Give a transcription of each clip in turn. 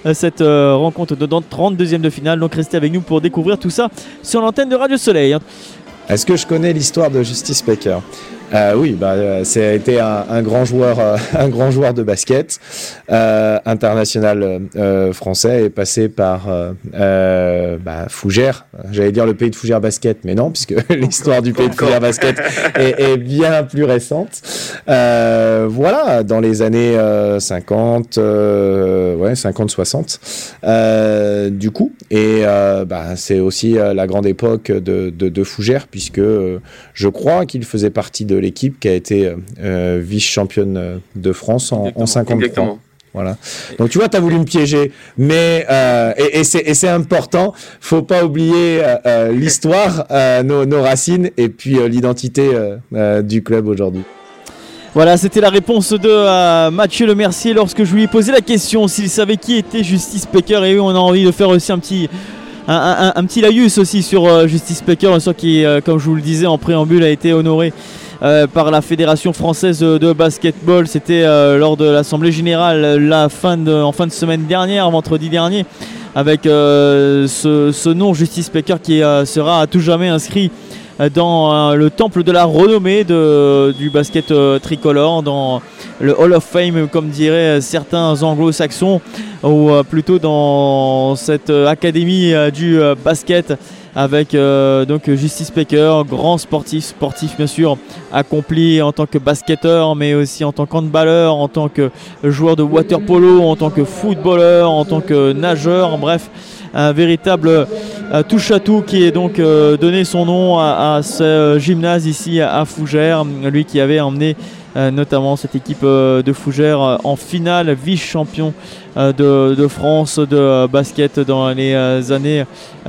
cette rencontre de 32e de finale. Donc restez avec nous pour découvrir tout ça sur l'antenne de Radio Soleil. Est-ce que je connais l'histoire de Justice Pecker ? Oui, ça a été un grand joueur de basket, international français, et passé par Fougères. J'allais dire le pays de Fougères basket, mais non, puisque l'histoire du pays de Fougères basket est bien plus récente. Voilà, dans les années 50-60, du coup. Et c'est aussi la grande époque de Fougères, puisque je crois qu'il faisait partie de l'équipe qui a été vice-championne de France en 53. Exactement. Voilà. Donc tu vois, tu as voulu me piéger, mais c'est important, faut pas oublier l'histoire, nos racines et puis l'identité du club aujourd'hui. Voilà, c'était la réponse de Mathieu Lemercier lorsque je lui ai posé la question s'il savait qui était Justice Pecker. Et oui, on a envie de faire aussi un petit laïus aussi sur Justice Pecker, qui, comme je vous le disais en préambule, a été honoré par la Fédération française de basketball. C'était lors de l'Assemblée Générale en fin de semaine dernière, vendredi dernier, avec ce nom Justice Pecker qui sera à tout jamais inscrit dans le temple de la renommée du basket tricolore, dans le Hall of Fame, comme diraient certains anglo-saxons, ou plutôt dans cette académie du basket, avec donc Justice Pecker, grand sportif bien sûr, accompli en tant que basketteur, mais aussi en tant qu'handballeur, en tant que joueur de water-polo, en tant que footballeur, en tant que nageur, bref, un véritable touche-à-tout qui est donc donné son nom à ce gymnase ici à Fougères, lui qui avait emmené notamment cette équipe de Fougères en finale, vice-champion de France de basket dans les années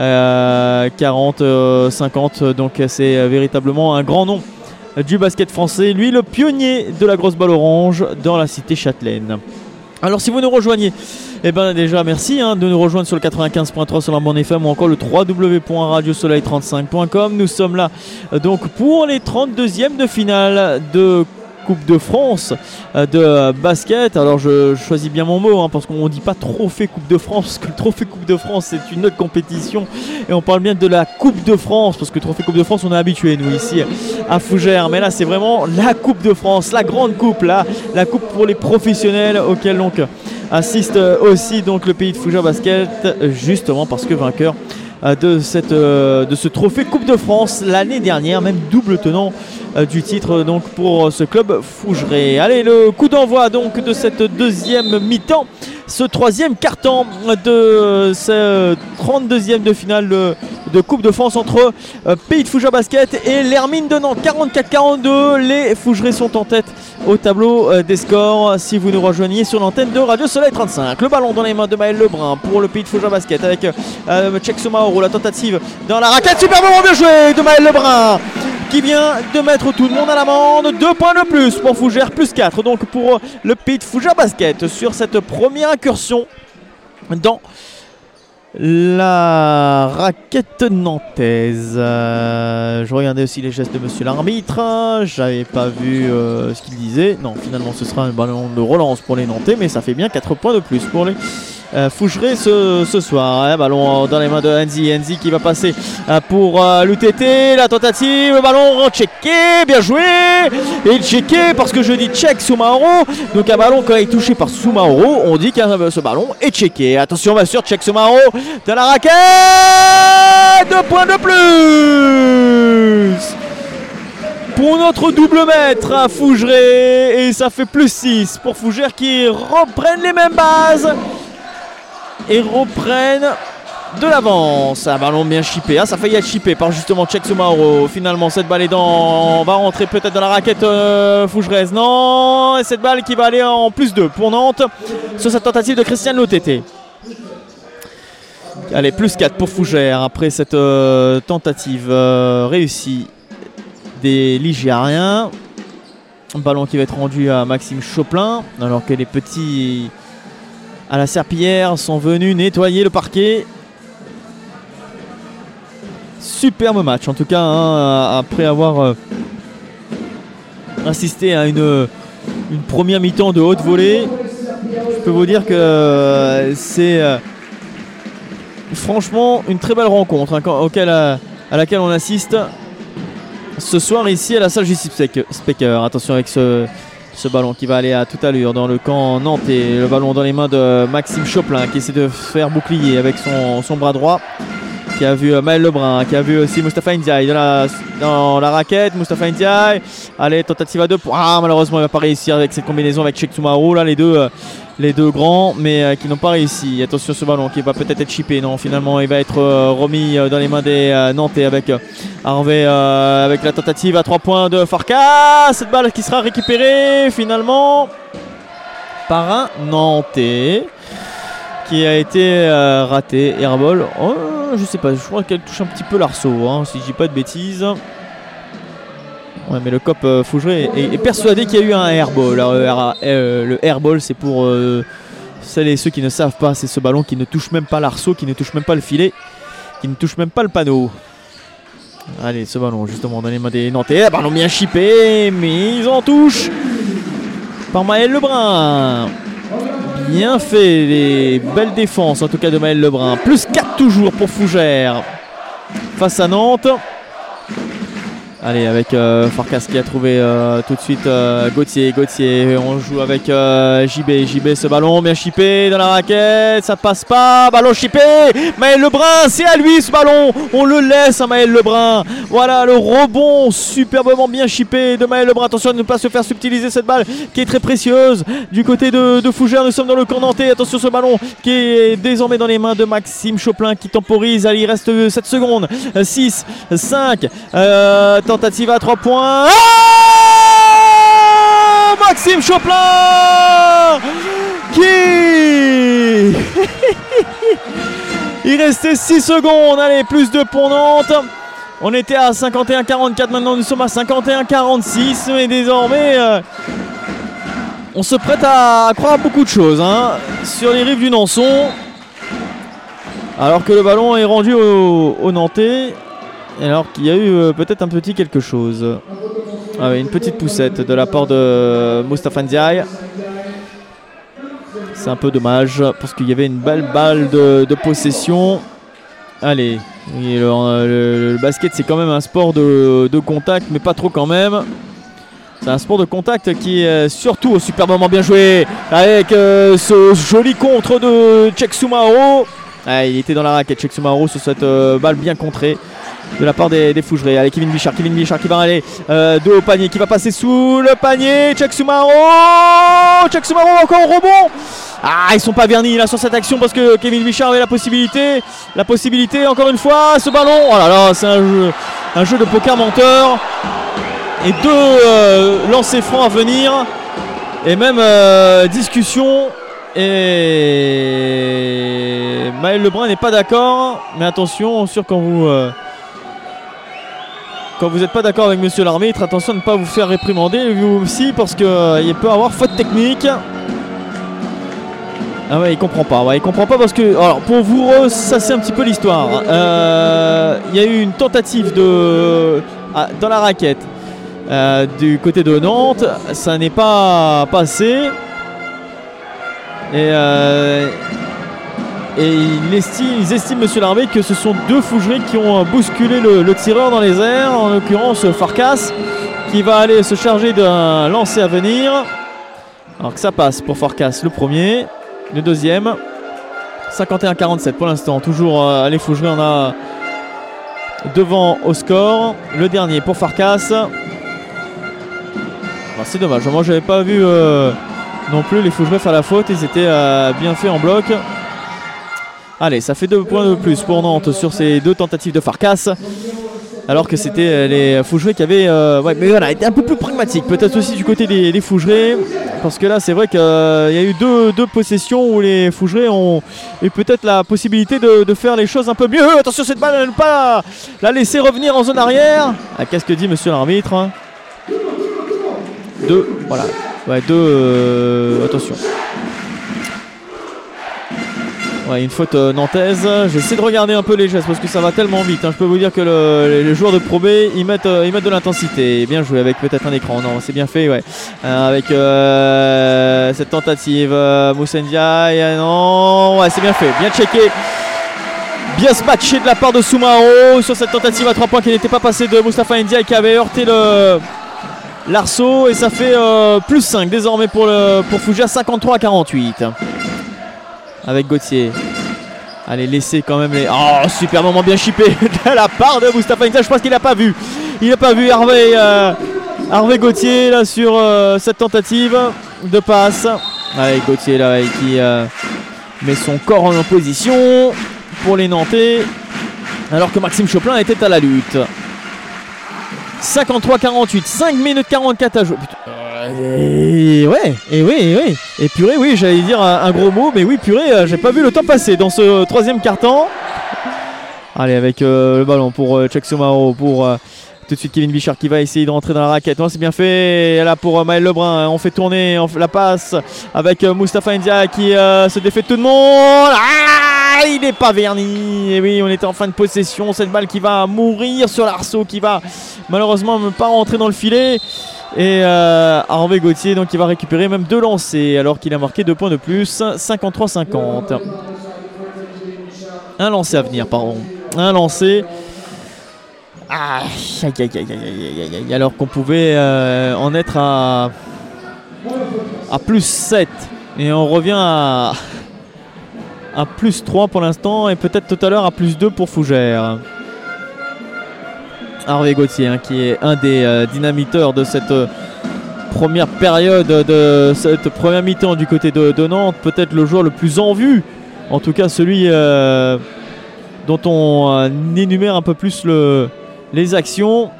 40-50. Donc c'est véritablement un grand nom du basket français, lui le pionnier de la grosse balle orange dans la cité châtelaine. Alors si vous nous rejoignez, déjà merci de nous rejoindre sur le 95.3 sur la bande FM ou encore le www.radiosoleil35.com. Nous sommes là donc pour les 32e de finale de Coupe de France de basket. Alors je choisis bien mon mot parce qu'on ne dit pas trophée Coupe de France, parce que le trophée Coupe de France c'est une autre compétition et on parle bien de la Coupe de France, parce que trophée Coupe de France on est habitué nous ici à Fougères, mais là c'est vraiment la Coupe de France, la grande coupe, la coupe pour les professionnels, auquel donc assiste aussi donc le pays de Fougères basket, justement parce que vainqueur de ce trophée Coupe de France l'année dernière, même double tenant du titre donc pour ce club fougerais. Allez, le coup d'envoi donc de cette deuxième mi-temps, ce troisième quart-temps de ce 32e de finale de Coupe de France entre Pays de Fougères Basket et l'Hermine de Nantes. 44-42, les Fougerets sont en tête au tableau des scores si vous nous rejoignez sur l'antenne de Radio Soleil 35. Le ballon dans les mains de Maël Lebrun pour le Pays de Fougères Basket avec Cheikh Soumaoro, la tentative dans la raquette, super moment bien joué de Maël Lebrun qui vient de mettre tout le monde à l'amende. 2 points de plus pour Fougères, plus 4 donc pour le Pays de Fougères Basket sur cette première incursion dans la raquette nantaise. Je regardais aussi les gestes de monsieur l'arbitre, j'avais pas vu ce qu'il disait. Non, finalement ce sera un ballon de relance pour les Nantais, mais ça fait bien 4 points de plus pour les Fougerets ce soir. Ballon dans les mains de Enzi qui va passer pour l'UTT. La tentative, le ballon checké, bien joué. Et checké parce que je dis check Soumaoro. Donc un ballon quand il est touché par Soumaoro, on dit que ce ballon est checké. Attention bien sûr, check Soumaoro dans la raquette. 2 points de plus pour notre double maître à Fougerets. Et ça fait plus 6 pour Fougères qui reprennent les mêmes bases et reprennent de l'avance. Un ballon bien chippé. Ça a failli être chippé par justement Cheikh Soumaoro. Finalement, cette balle va rentrer peut-être dans la raquette fougeraise. Non, et cette balle qui va aller en plus 2 pour Nantes sur cette tentative de Christian Lotété. Allez, plus 4 pour Fougères après cette tentative réussie des Ligériens. Un ballon qui va être rendu à Maxime Choplin alors que les petits à la Serpillière sont venus nettoyer le parquet. Superbe match en tout cas après avoir assisté à une première mi-temps de haute volée. Je peux vous dire que c'est franchement une très belle rencontre à laquelle on assiste ce soir ici à la salle J.C. Specker. Attention avec ce ballon qui va aller à toute allure dans le camp nantais. Le ballon dans les mains de Maxime Choplin qui essaie de faire bouclier avec son bras droit. Qui a vu Maël Lebrun, qui a vu aussi Mustapha Ndiaye dans la raquette. Mustapha Ndiaye, allez, tentative à 2 points. Ah, malheureusement, il va pas réussir avec cette combinaison avec Cheikh Soumaoro, là, les deux grands, mais qui n'ont pas réussi. Attention, ce ballon qui va peut-être être chippé. Non, finalement, il va être remis dans les mains des Nantais avec Harvey, avec la tentative à 3 points de Farkas. Cette balle qui sera récupérée finalement par un Nantais qui a été raté. Airball. Oh, je sais pas, je crois qu'elle touche un petit peu l'arceau, hein, si je dis pas de bêtises. Ouais, mais le cop Fougeray est persuadé qu'il y a eu un airball. Le airball, c'est pour celles et ceux qui ne savent pas, c'est ce ballon qui ne touche même pas l'arceau, qui ne touche même pas le filet, qui ne touche même pas le panneau. Allez, ce ballon justement dans les mains des Nantais, ballon bien chippé, mise en touche par Maël Lebrun. Bien fait, les belles défenses en tout cas de Maël Lebrun. Plus 4 toujours pour Fougères face à Nantes. Allez, avec Farkas qui a trouvé tout de suite Gauthier. On joue avec JB, ce ballon bien chippé dans la raquette, ça passe pas, ballon chippé. Maël Lebrun, c'est à lui ce ballon, on le laisse à Maël Lebrun. Voilà le rebond superbement bien chippé de Maël Lebrun. Attention à ne pas se faire subtiliser cette balle qui est très précieuse du côté de Fougères. Nous sommes dans le camp nantais. Attention ce ballon qui est désormais dans les mains de Maxime Choplin qui temporise. Allez, il reste 7 secondes, 6, 5, tentative à 3 points. Oh, Maxime Choplin qui il restait 6 secondes. Allez, plus 2 pour Nantes. On était à 51-44, maintenant nous sommes à 51-46 et désormais on se prête à croire à beaucoup de choses hein, sur les rives du Nançon, alors que le ballon est rendu au Nantais. Alors qu'il y a eu peut-être un petit quelque chose. Ah oui, une petite poussette de la part de Mustapha Ndiaye. C'est un peu dommage parce qu'il y avait une belle balle de possession. Allez, et le basket c'est quand même un sport de contact, mais pas trop quand même. C'est un sport de contact qui est surtout superbement bien joué avec ce joli contre de Cheikh Soumaoro. Ah, il était dans la raquette Cheikh Soumaoro sur cette balle bien contrée de la part des Fougerets. Allez, Kevin Bichard qui va aller dos au panier, qui va passer sous le panier. Cheikh Soumaoro encore au rebond. Ah, ils sont pas vernis là sur cette action parce que Kevin Bichard avait la possibilité encore une fois, ce ballon. Oh là là, c'est un jeu de poker menteur. Et 2 lancers francs à venir. Et même discussion. Et Maël Lebrun n'est pas d'accord. Mais attention, sûr quand vous n'êtes pas d'accord avec monsieur l'arbitre, attention de ne pas vous faire réprimander vous aussi parce qu'il peut y avoir faute technique. Ah ouais, il comprend pas parce que, alors pour vous ressasser un petit peu l'histoire, il y a eu une tentative dans la raquette du côté de Nantes, ça n'est pas passé et ils estiment monsieur l'arbitre que ce sont 2 Fougerets qui ont bousculé le tireur dans les airs, en l'occurrence Farkas qui va aller se charger d'un lancer à venir, alors que ça passe pour Farkas le premier. Le deuxième, 51-47 pour l'instant. Toujours les Fougerets, on a devant au score. Le dernier pour Farkas. C'est dommage, moi j'avais pas vu non plus les Fougerets faire la faute. Ils étaient bien faits en bloc. Allez, ça fait 2 points de plus pour Nantes sur ces 2 tentatives de Farkas. Alors que c'était les Fougerets qui avaient mais voilà, été un peu plus pragmatique. Peut-être aussi du côté des Fougerets. Parce que là c'est vrai qu'il y a eu deux possessions où les Fougerets ont eu peut-être la possibilité de faire les choses un peu mieux. Attention cette balle, ne pas la laisser revenir en zone arrière. Ah, qu'est-ce que dit monsieur l'arbitre? 2, voilà. Ouais, 2, attention. Ouais, une faute nantaise. J'essaie de regarder un peu les gestes parce que ça va tellement vite. Je peux vous dire que les joueurs de Pro B, ils mettent de l'intensité. Bien joué avec peut-être un écran. Non, c'est bien fait, ouais. Avec cette tentative, Moussa Ndiaye. Non, ouais, c'est bien fait. Bien checké. Bien smatché de la part de Soumaoro sur cette tentative à 3 points qui n'était pas passée de Moustapha Ndiaye qui avait heurté l'arceau. Et ça fait plus 5 désormais pour Fougères, 53-48. Avec Gauthier. Allez, laissez quand même les... Oh, super moment bien chippé de la part de Moustapha Ndiaye. Je pense qu'il n'a pas vu. Il n'a pas vu Hervé Gauthier là sur cette tentative de passe. Avec Gauthier là qui met son corps en opposition pour les Nantais. Alors que Maxime Choplin était à la lutte. 53-48, 5 minutes 44 à jouer. Et oui. Et purée, oui, j'allais dire un gros mot, mais oui, purée, j'ai pas vu le temps passer dans ce troisième quart-temps. Allez, avec le ballon pour Cheikh Soumaoro, pour tout de suite Kevin Bichard qui va essayer de rentrer dans la raquette. Non, c'est bien fait. Là pour Maël Lebrun, on fait tourner la passe avec Moustapha Ndiaye qui se défait de tout le monde. Ah, il n'est pas verni. Et oui, on était en fin de possession. Cette balle qui va mourir sur l'arceau, qui va malheureusement ne pas rentrer dans le filet. Et Hervé Gauthier donc il va récupérer même 2 lancers alors qu'il a marqué 2 points de plus. 53-50. Un lancer à venir, pardon. Un lancer. Alors qu'on pouvait en être à plus 7. Et on revient à plus 3 pour l'instant. Et peut-être tout à l'heure à plus 2 pour Fougères. Hervé Gauthier qui est un des dynamiteurs de cette première période, de cette première mi-temps du côté de Nantes. Peut-être le joueur le plus en vue. En tout cas celui dont on énumère un peu plus les actions.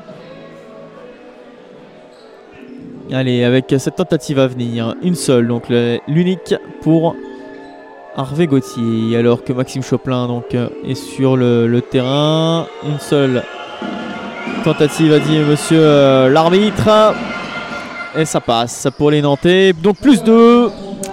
Allez, avec cette tentative à venir, une seule, donc l'unique pour Hervé Gauthier. Alors que Maxime Choplin donc, est sur le terrain. Une seule tentative a dit monsieur l'arbitre. Et ça passe pour les Nantais. Donc plus de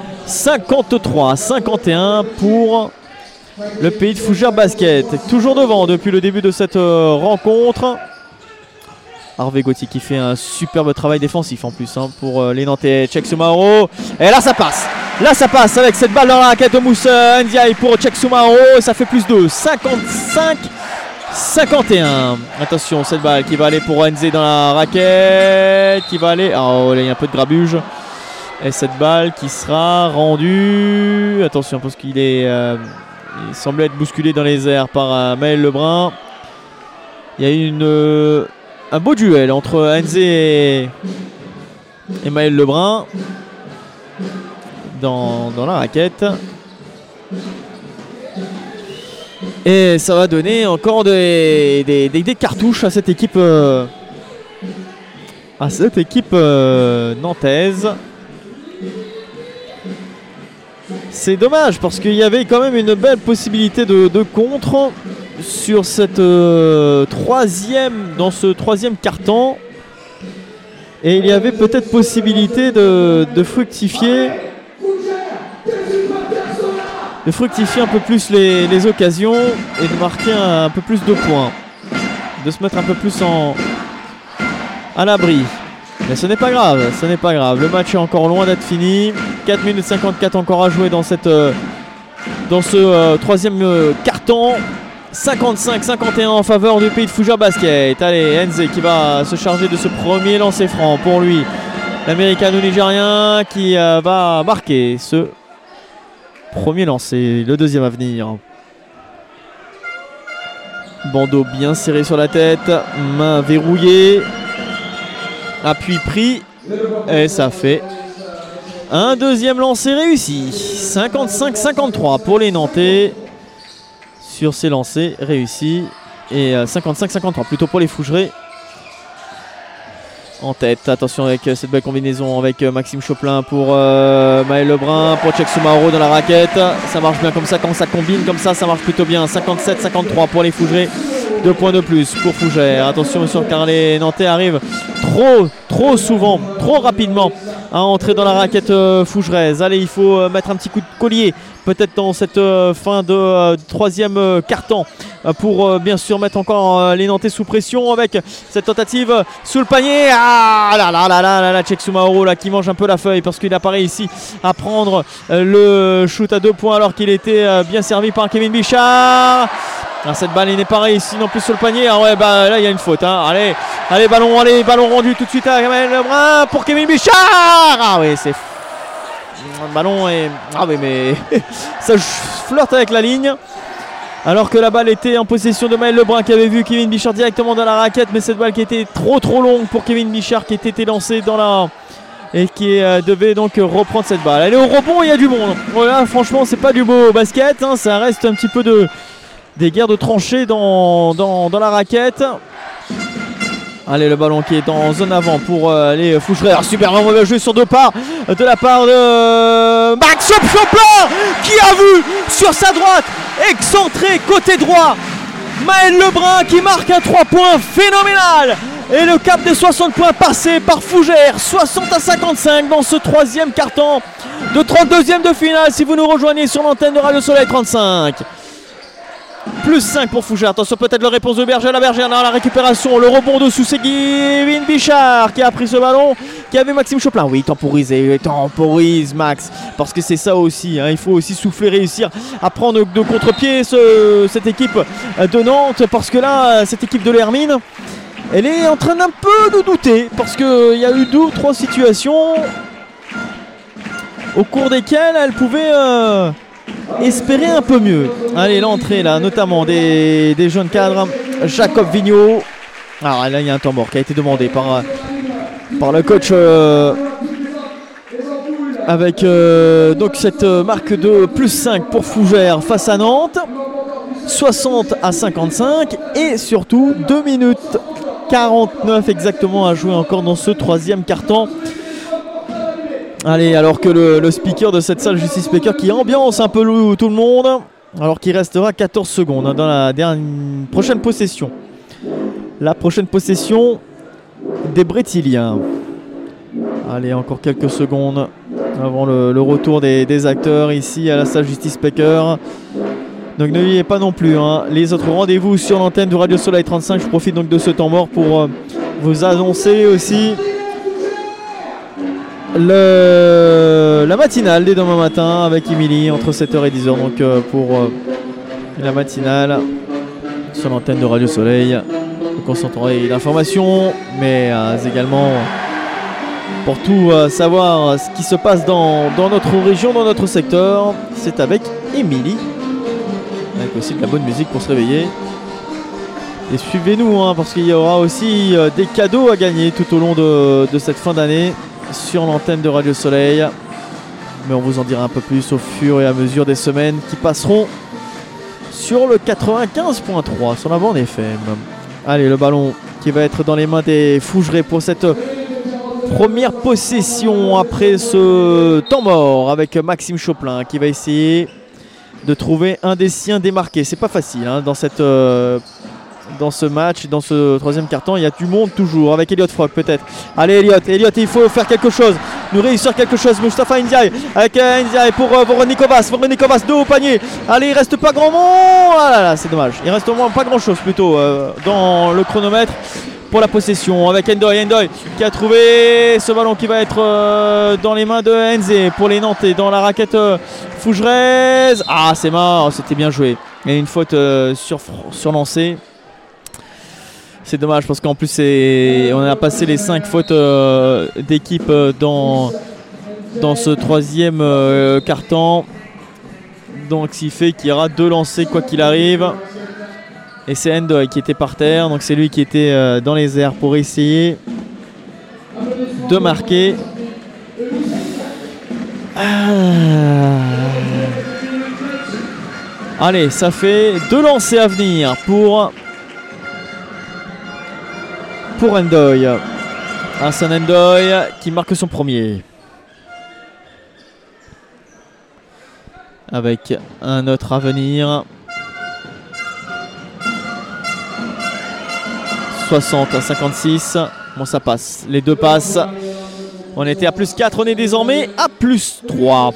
53-51 pour le pays de Fougères Basket. Toujours devant depuis le début de cette rencontre. Hervé Gauthier qui fait un superbe travail défensif en plus pour les Nantais. Cheikh Soumaoro. Et là ça passe. Là ça passe avec cette balle dans la raquette de Moussa Ndiaye pour Cheikh Soumaoro. Ça fait plus de 55-51. Attention, cette balle qui va aller pour Nzé dans la raquette. Qui va aller. Oh là il y a un peu de grabuge. Et cette balle qui sera rendue. Attention parce qu'il est. Il semblait être bousculé dans les airs par Maël Lebrun. Il y a eu un beau duel entre Nzé et Maël Lebrun dans la raquette. Et ça va donner encore des cartouches à cette équipe nantaise. C'est dommage parce qu'il y avait quand même une belle possibilité de contre sur cette dans ce troisième quart-temps. Et il y avait peut-être possibilité de fructifier un peu plus les occasions et de marquer un peu plus de points, de se mettre un peu plus à l'abri. Mais ce n'est pas grave, le match est encore loin d'être fini. 4 minutes 54 encore à jouer dans ce troisième quart-temps. 55-51 en faveur du pays de Fougères Basket. Allez, Nzé qui va se charger de ce premier lancer franc pour lui. L'américano-nigérien qui va marquer ce premier lancer, le deuxième à venir. Bandeau bien serré sur la tête, main verrouillée. Appui pris et ça fait un deuxième lancer réussi. 55-53 pour les Nantais sur ces lancers réussis et 55-53 plutôt pour les Fougerets en tête. Attention avec cette belle combinaison avec Maxime Choplin pour Maël Lebrun, pour Cheikh Soumaoro dans la raquette. Ça marche bien comme ça, quand ça combine comme ça marche plutôt bien. 57-53 pour les Fougerets. 2 points de plus pour Fougères. Attention sur car les Nantais arrivent trop souvent, trop rapidement à entrer dans la raquette fougeresse. Allez, il faut mettre un petit coup de collier peut-être dans cette fin de troisième quart-temps pour bien sûr mettre encore les Nantais sous pression avec cette tentative sous le panier. Ah là là là là là, Cheick Soumaoro là qui mange un peu la feuille parce qu'il apparaît ici à prendre le shoot à 2 points alors qu'il était bien servi par Kevin Bichard. Ah, cette balle n'est pas réussie non plus sur le panier. Ah ouais, bah là il y a une faute. Hein. Allez, ballon rendu tout de suite à Kamel Lebrun pour Kevin Bichard. Ah oui, c'est le ballon est... Ah oui, mais ça flirte avec la ligne. Alors que la balle était en possession de Maël Lebrun qui avait vu Kevin Bichard directement dans la raquette. Mais cette balle qui était trop longue pour Kevin Bichard qui était lancé dans la... Et qui devait donc reprendre cette balle. Allez, au rebond, il y a du monde. Voilà, franchement, c'est pas du beau basket. Hein. Ça reste un petit peu des guerres de tranchées dans la raquette. Allez, le ballon qui est en zone avant pour les Fougerets. Super mauvais jeu sur 2 pas de la part de Max Choplin qui a vu sur sa droite excentré côté droit Maël Lebrun qui marque un 3 points phénoménal. Et le cap des 60 points passé par Fougères, 60-55 dans ce troisième quart-temps de 32e de finale. Si vous nous rejoignez sur l'antenne de Radio Soleil 35. Plus 5 pour Fougères. Attention, peut-être la réponse de Berger. La Berger dans la récupération. Le rebond dessous, c'est Kevin Bichard qui a pris ce ballon. Qui avait Maxime Choplin. Oui, temporise Max. Parce que c'est ça aussi. Hein. Il faut aussi souffler, réussir à prendre de contre-pied cette équipe de Nantes. Parce que là, cette équipe de l'Hermine, elle est en train d'un peu de douter. Parce qu'il y a eu 2 ou 3 situations au cours desquelles elle pouvait... espérer un peu mieux. Allez, l'entrée là, notamment des jeunes cadres. Jacob Vigneault. Alors là, il y a un temps mort qui a été demandé par le coach avec donc cette marque de plus 5 pour Fougères face à Nantes. 60-55 et surtout 2 minutes 49 exactement à jouer encore dans ce troisième quart-temps. Allez, alors que le speaker de cette salle, Justice Speaker, qui ambiance un peu tout le monde, alors qu'il restera 14 secondes hein, dans la prochaine possession. La prochaine possession des Brétiliens. Allez, encore quelques secondes avant le retour des acteurs ici à la salle Justice Speaker. Donc ne l'oubliez pas non plus, hein, les autres rendez-vous sur l'antenne de Radio Soleil 35. Je profite donc de ce temps mort pour vous annoncer aussi la matinale dès demain matin avec Émilie entre 7h et 10h donc pour la matinale sur l'antenne de Radio Soleil. Vous concentrerez l'information mais également pour tout savoir ce qui se passe dans notre région, dans notre secteur. C'est avec Émilie, avec aussi de la bonne musique pour se réveiller. Et suivez-nous hein, parce qu'il y aura aussi des cadeaux à gagner tout au long de cette fin d'année sur l'antenne de Radio Soleil, mais on vous en dira un peu plus au fur et à mesure des semaines qui passeront sur le 95.3 sur la bande FM. Allez, le ballon qui va être dans les mains des Fougerets pour cette première possession après ce temps mort avec Maxime Choplin qui va essayer de trouver un des siens démarqués. C'est pas facile hein, dans ce match, dans ce troisième quart-temps. Il y a du monde toujours avec Elliot Frog peut-être. Allez Elliot, il faut faire quelque chose, nous réussir quelque chose. Mustafa Ndiaye avec Ndiaye pour Voronik Kovacs, 2 au panier. Allez, il reste pas grand monde. Ah là là, c'est dommage, il reste au moins pas grand chose plutôt dans le chronomètre pour la possession avec Ndoye qui a trouvé ce ballon qui va être dans les mains de Enze pour les Nantais dans la raquette Fougeresse. Ah, c'est mort, c'était bien joué. Il y a une faute sur lancé. C'est dommage parce qu'en plus on a passé les 5 fautes d'équipe dans ce troisième quart-temps. Donc ce qui fait qu'il y aura 2 lancers quoi qu'il arrive. Et c'est Ndoye qui était par terre. Donc c'est lui qui était dans les airs pour essayer de marquer. Allez, ça fait 2 lancers à venir pour Ndoye. Hassan Ndoye qui marque son premier. Avec un autre à venir. 60-56. Bon, ça passe. Les 2 passes On était à plus 4, on est désormais à plus 3.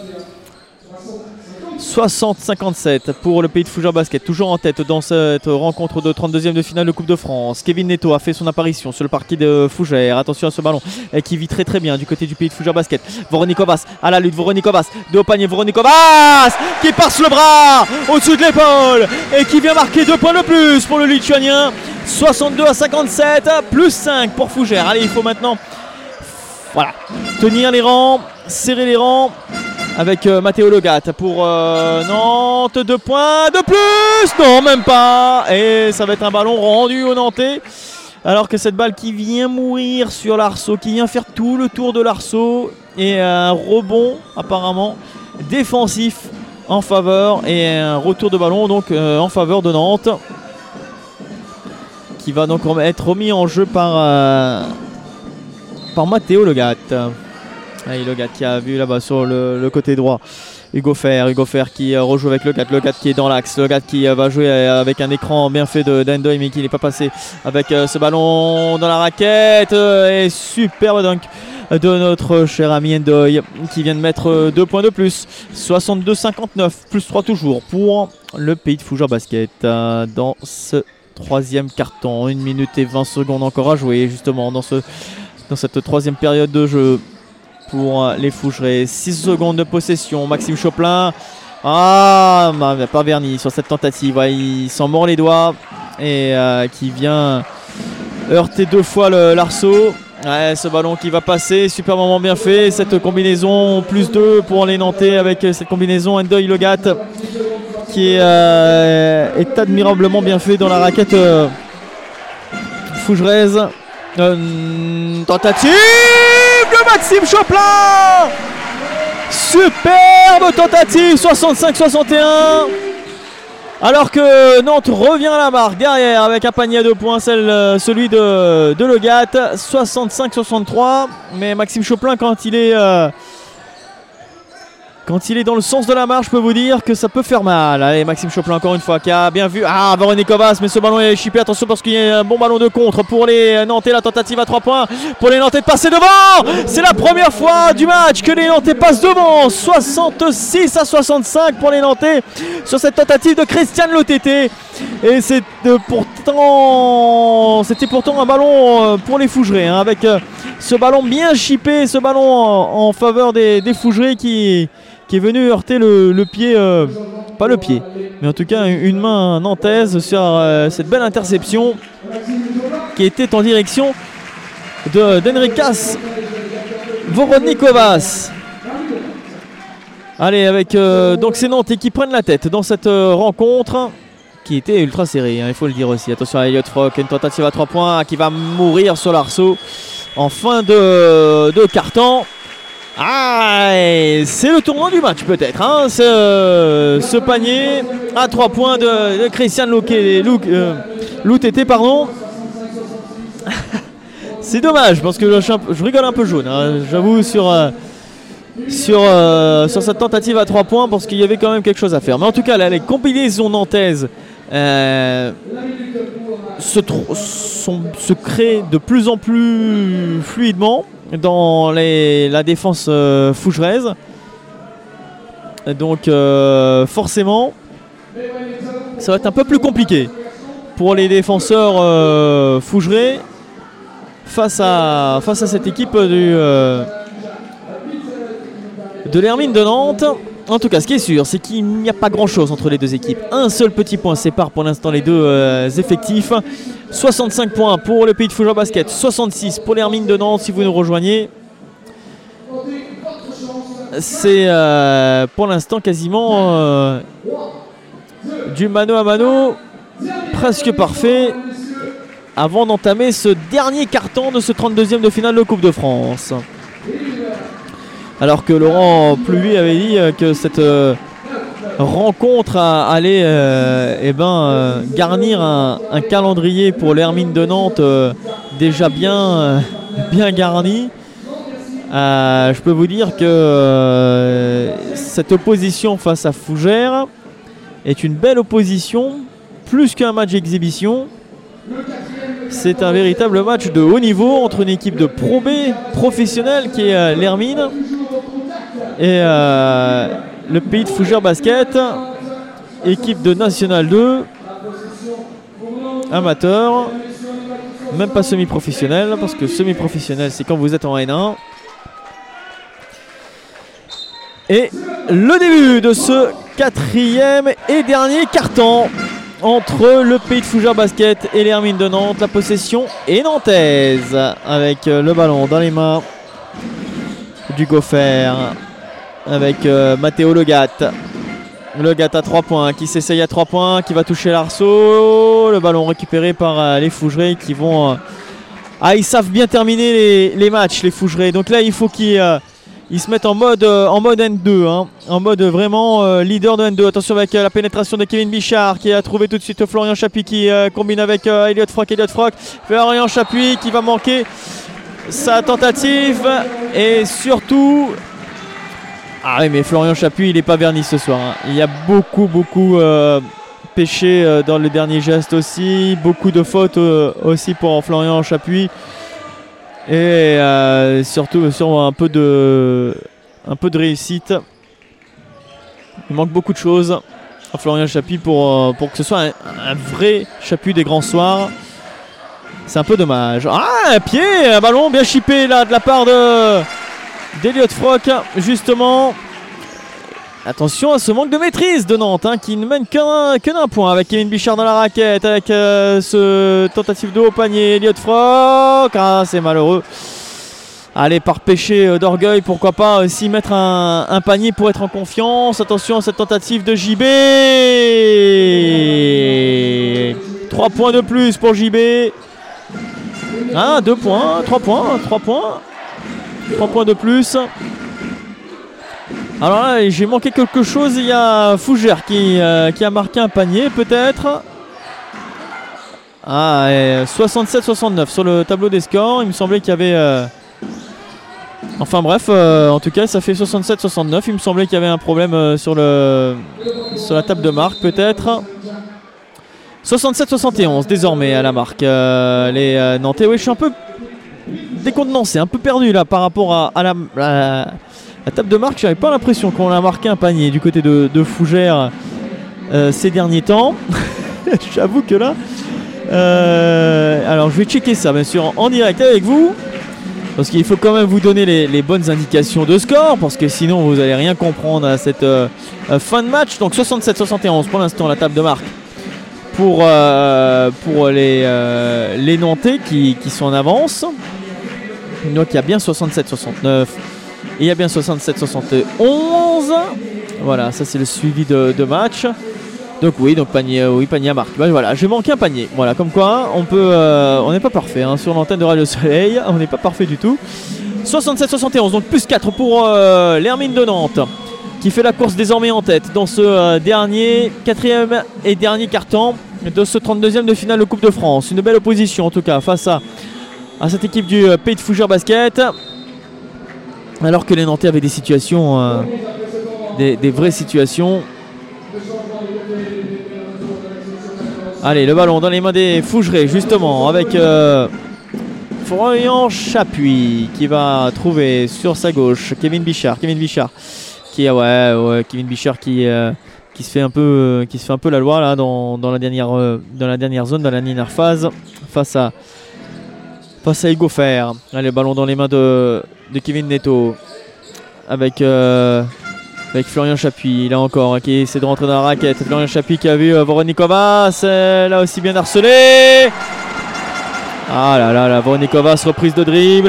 60-57 pour le Pays de Fougères Basket, toujours en tête dans cette rencontre de 32e de finale de Coupe de France. Kevin Neto a fait son apparition sur le parquet de Fougères. Attention à ce ballon qui vit très très bien du côté du Pays de Fougères Basket. Voronicovas à la lutte, Voronicovas de haut panier, Voronicovas qui passe le bras au-dessus de l'épaule et qui vient marquer 2 points de plus pour le Lituanien. 62-57, plus 5 pour Fougères. Allez, il faut maintenant tenir les rangs, serrer les rangs avec Matteo Logat pour Nantes. 2 points de plus, non même pas, et ça va être un ballon rendu au Nantais, alors que cette balle qui vient mourir sur l'arceau, qui vient faire tout le tour de l'arceau, et un rebond apparemment défensif en faveur, et un retour de ballon donc en faveur de Nantes, qui va donc être remis en jeu par Matteo Logat. Logat qui a vu là-bas sur le côté droit Hugo Fer qui rejoue avec Logat qui est dans l'axe, Logat qui va jouer avec un écran bien fait d'Endoy, mais qui n'est pas passé avec ce ballon dans la raquette, et superbe dunk de notre cher ami Endoy qui vient de mettre 2 points de plus. 62-59, plus 3 toujours pour le Pays de Fougères Basket dans ce troisième carton. 1 minute et 20 secondes encore à jouer justement dans cette troisième période de jeu pour les Fougerets. 6 secondes de possession. Maxime Choplin pas verni sur cette tentative. Il s'en mord les doigts et qui vient heurter 2 fois l'arceau. Ce ballon qui va passer, super moment bien fait. Cette combinaison plus 2 pour les Nantais avec cette combinaison Endoy Logat qui est admirablement bien fait dans la raquette fougeraise. Tentative de Maxime Choplin, superbe tentative. 65-61, alors que Nantes revient à la marque derrière avec un panier à 2 points, celui de Logat. 65-63, mais Maxime Choplin quand il est dans le sens de la marche, je peux vous dire que ça peut faire mal. Allez, Maxime Choplin encore une fois qui a bien vu. Voronicovas, mais ce ballon est chippé. Attention parce qu'il y a un bon ballon de contre pour les Nantais. La tentative à 3 points pour les Nantais de passer devant. C'est la première fois du match que les Nantais passent devant. 66-65 pour les Nantais sur cette tentative de Christian Lotete. Et c'était pourtant un ballon pour les Fougerets, avec ce ballon bien chippé, ce ballon en faveur des Fougerets qui est venu heurter le pied, pas le pied, mais en tout cas une main nantaise sur cette belle interception qui était en direction d'Henrikas Voronicovas. Allez, avec donc ces Nantais qui prennent la tête dans cette rencontre qui était ultra serrée, il faut le dire aussi. Attention à Elliot Frock, une tentative à 3 points qui va mourir sur l'arceau en fin de carton. C'est le tournant du match peut-être, ce panier à 3 points de Christian Lotete, pardon. C'est dommage parce que je rigole un peu jaune, j'avoue, sur cette tentative à 3 points, parce qu'il y avait quand même quelque chose à faire. Mais en tout cas là, les combinaisons nantaises se créent de plus en plus fluidement dans la défense fougeraise. Donc forcément ça va être un peu plus compliqué pour les défenseurs fougerets face à cette équipe de l'Hermine de Nantes. En tout cas, ce qui est sûr, c'est qu'il n'y a pas grand chose entre les deux équipes. Un seul petit point sépare pour l'instant les deux effectifs. 65 points pour le Pays de Fougères Basket, 66 pour l'Hermine de Nantes si vous nous rejoignez. C'est pour l'instant quasiment du mano à mano presque parfait avant d'entamer ce dernier carton de ce 32e de finale de Coupe de France. Alors que Laurent Pluvier avait dit que cette rencontre allait garnir un calendrier pour l'Hermine de Nantes déjà bien garni. Je peux vous dire que cette opposition face à Fougères est une belle opposition, plus qu'un match d'exhibition. C'est un véritable match de haut niveau entre une équipe de Pro B professionnelle qui est l'Hermine et le Pays de Fougères Basket, équipe de National 2, amateur, même pas semi-professionnel, parce que semi-professionnel c'est quand vous êtes en N1. Et le début de ce 4e et dernier quart-temps entre le Pays de Fougères Basket et l'Hermine de Nantes. La possession est nantaise avec le ballon dans les mains du Gopher avec Matteo Legat. Legat à 3 points qui s'essaye à 3 points, qui va toucher l'arceau. Le ballon récupéré par les Fougerets qui vont... ils savent bien terminer les matchs, les Fougerets. Donc là, il faut qu'ils se mettent en mode N2, hein, en mode vraiment leader de N2. Attention avec la pénétration de Kevin Bichard qui a trouvé tout de suite Florian Chapuis qui combine avec Elliot Frock. Florian Chapuis qui va manquer sa tentative et surtout... Ah oui, mais Florian Chapuis, il n'est pas verni ce soir, hein. Il y a beaucoup pêché dans le dernier geste aussi. Beaucoup de fautes aussi pour Florian Chapuis. Et surtout sur un peu de réussite. Il manque beaucoup de choses à Florian Chapuis pour que ce soit un vrai Chapuis des grands soirs. C'est un peu dommage. Un pied, un ballon bien chippé là de la part d'Elliot Frock, justement. Attention à ce manque de maîtrise de Nantes, hein, qui ne mène que d'un point avec Kevin Bichard dans la raquette, avec ce tentative de haut panier. Elliot Frock, c'est malheureux. Allez, par péché d'orgueil, pourquoi pas aussi mettre un panier pour être en confiance. Attention à cette tentative de JB. 3 points de plus pour JB. 2 points, 3 points. 3 points de plus. Alors là, j'ai manqué quelque chose. Il y a Fougères qui a marqué un panier, peut-être. 67-69 sur le tableau des scores. Il me semblait qu'il y avait... Enfin bref, en tout cas, ça fait 67-69. Il me semblait qu'il y avait un problème sur la table de marque, peut-être. 67-71 désormais à la marque. Les Nantais, oui, je suis un peu décontenancé, un peu perdu là par rapport à la table de marque. J'avais pas l'impression qu'on a marqué un panier du côté de Fougères ces derniers temps. J'avoue que là alors je vais checker ça bien sûr en direct avec vous, parce qu'il faut quand même vous donner les bonnes indications de score, parce que sinon vous n'allez rien comprendre à cette fin de match. Donc 67-71 pour l'instant la table de marque pour les Nantais qui sont en avance. Donc il y a bien 67-69 et il y a bien 67-71. Voilà, ça c'est le suivi de match. Donc panier à marque. Ben, voilà, j'ai manqué un panier. Voilà, comme quoi on n'est pas parfait, hein, sur l'antenne de Radio Soleil, on n'est pas parfait du tout. 67-71, donc plus 4 pour l'Hermine de Nantes, qui fait la course désormais en tête dans ce 4e et dernier quart-temps de ce 32e de finale de Coupe de France. Une belle opposition en tout cas face à cette équipe du Pays de Fougères Basket, alors que les Nantais avaient des situations, des vraies situations. Allez, le ballon dans les mains des Fougerets, justement, avec Florian Chapuis qui va trouver sur sa gauche Kevin Bichard qui Kevin Bichard qui se fait un peu la loi là dans la dernière zone, dans la dernière phase face à Hugo Fer. Allez, le ballon dans les mains de Kevin Neto avec Florian Chapuis, là encore, qui essaie de rentrer dans la raquette. Florian Chapuis qui a vu Voronikova, là aussi bien harcelé. Ah là là, Voronikova, reprise de dribble.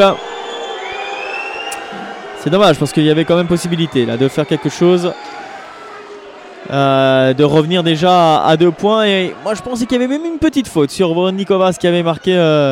C'est dommage parce qu'il y avait quand même possibilité là de faire quelque chose, de revenir déjà à 2 points. Et moi je pensais qu'il y avait même une petite faute sur Voronikova qui avait marqué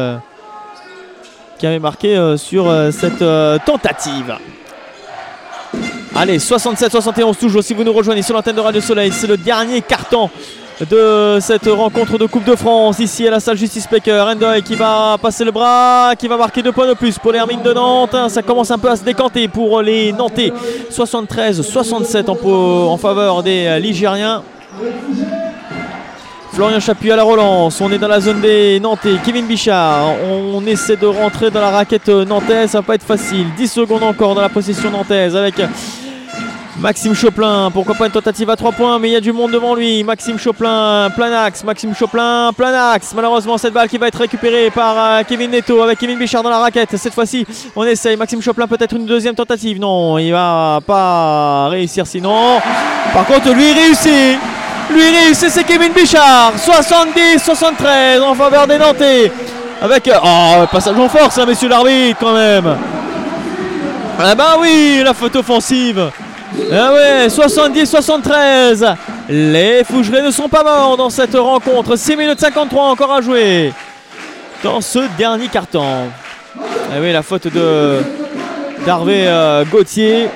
sur cette tentative. Allez, 67-71 toujours si vous nous rejoignez sur l'antenne de Radio Soleil. C'est le dernier carton de cette rencontre de Coupe de France ici à la salle Justice Pecker. Endoy qui va passer le bras, qui va marquer 2 points de plus pour l'Hermine de Nantes. Ça commence un peu à se décanter pour les Nantais. 73-67 en faveur des Ligériens. Florian Chapuis à la relance, on est dans la zone des Nantais. Kevin Bichard, on essaie de rentrer dans la raquette nantaise, ça va pas être facile. 10 secondes encore dans la possession nantaise avec Maxime Choplin. Pourquoi pas une tentative à 3 points, mais il y a du monde devant lui. Maxime Choplin, plein axe. Maxime Choplin, plein axe. Malheureusement, cette balle qui va être récupérée par Kevin Neto avec Kevin Bichard dans la raquette. Cette fois-ci, on essaye. Maxime Choplin, peut-être une deuxième tentative. Non, il va pas réussir sinon. Par contre, lui, il réussit. C'est Kevin Bichard. 70-73 en faveur des Nantais. Avec passage en force, hein, messieurs l'arbitre, quand même. Ah bah oui, la faute offensive. Ah ouais, 70-73. Les Fougerets ne sont pas morts dans cette rencontre. 6 minutes 53 encore à jouer dans ce dernier carton. Ah oui, la faute d'Hervé Gauthier.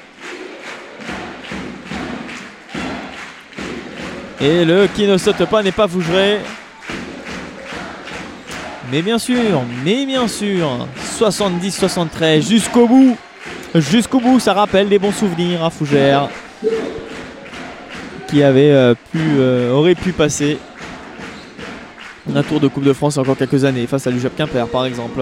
Et le qui ne saute pas n'est pas Fougeray. Mais bien sûr, 70-73 jusqu'au bout. Ça rappelle des bons souvenirs à Fougères qui aurait pu passer un tour de Coupe de France il y a encore quelques années face à l'UJAP Quimper par exemple.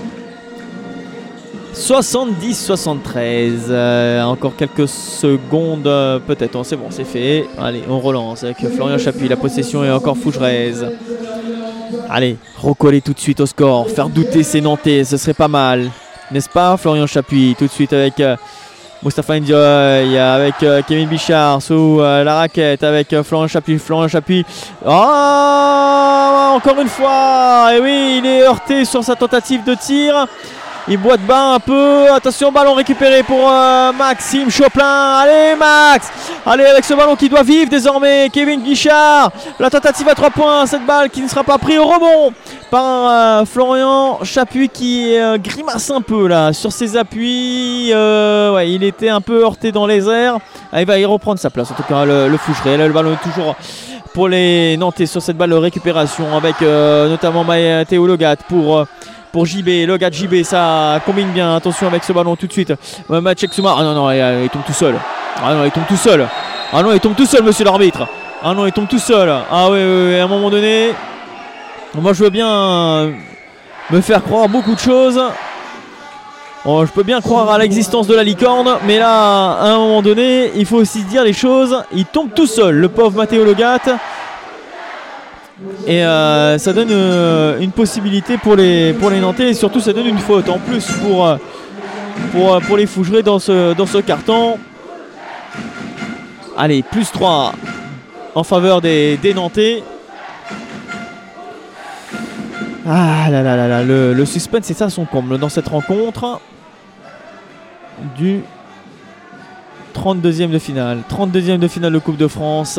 70-73, encore quelques secondes peut-être, c'est bon, c'est fait. Allez, on relance avec Florian Chapuis, la possession est encore fougeraise. Allez, recoller tout de suite au score, faire douter ces Nantais, ce serait pas mal. N'est-ce pas Florian Chapuis, tout de suite avec Moustapha Ndiaye, avec Kevin Bichard sous la raquette, avec Florian Chapuis. Encore une fois, et oui, il est heurté sur sa tentative de tir. Il boite bas un peu. Attention, ballon récupéré pour Maxime Choplin. Allez Max. Allez avec ce ballon qui doit vivre désormais. Kevin Guichard. La tentative à 3 points. Cette balle qui ne sera pas prise au rebond par Florian Chapuis qui grimace un peu là sur ses appuis. Ouais, il était un peu heurté dans les airs. Il va y reprendre sa place. En tout cas le Fougeray. Là le ballon est toujours pour les Nantais sur cette balle de récupération avec notamment Théo Logat pour JB, Logat JB, ça combine bien. Attention avec ce ballon tout de suite. Maciek Souma. Ah non, il tombe tout seul. Il tombe tout seul, monsieur l'arbitre. Il tombe tout seul. Ah oui, à un moment donné. Moi, je veux bien me faire croire beaucoup de choses. Bon, je peux bien croire à l'existence de la licorne, mais là, à un moment donné, il faut aussi se dire les choses. Il tombe tout seul, le pauvre Matteo Logat. Et ça donne une possibilité pour les Nantais et surtout ça donne une faute en plus pour les Fougerets dans ce carton. Allez, plus 3 en faveur des Nantais. Ah là là là là, le suspense c'est ça son comble dans cette rencontre du 32e de finale. 32e de finale de Coupe de France.